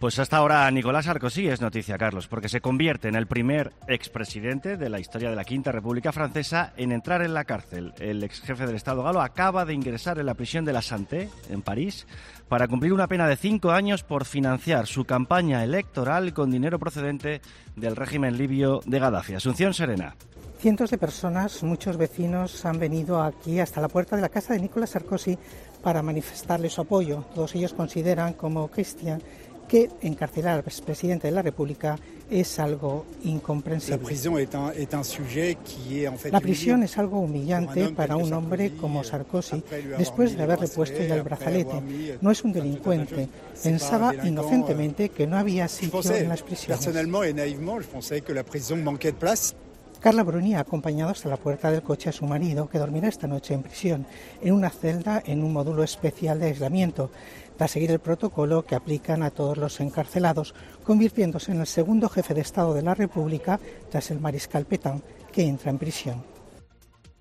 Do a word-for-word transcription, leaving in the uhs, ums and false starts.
Pues hasta ahora Nicolás Sarkozy es noticia, Carlos, porque se convierte en el primer expresidente de la historia de la Quinta República Francesa en entrar en la cárcel. El ex jefe del Estado galo acaba de ingresar en la prisión de la Santé, en París, para cumplir una pena de cinco años por financiar su campaña electoral con dinero procedente del régimen libio de Gadafi. Asunción Serena. Cientos de personas, muchos vecinos, han venido aquí hasta la puerta de la casa de Nicolás Sarkozy para manifestarle su apoyo. Todos ellos consideran, como Cristian, que encarcelar al expresidente de la República es algo incomprensible. La prisión es algo humillante para un hombre como Sarkozy después de haberle puesto ya el brazalete. No es un delincuente. Pensaba inocentemente que no había sitio en las prisiones. Carla Bruni ha acompañado hasta la puerta del coche a su marido, que dormirá esta noche en prisión, en una celda en un módulo especial de aislamiento, tras seguir el protocolo que aplican a todos los encarcelados, convirtiéndose en el segundo jefe de Estado de la República tras el mariscal Pétain, que entra en prisión.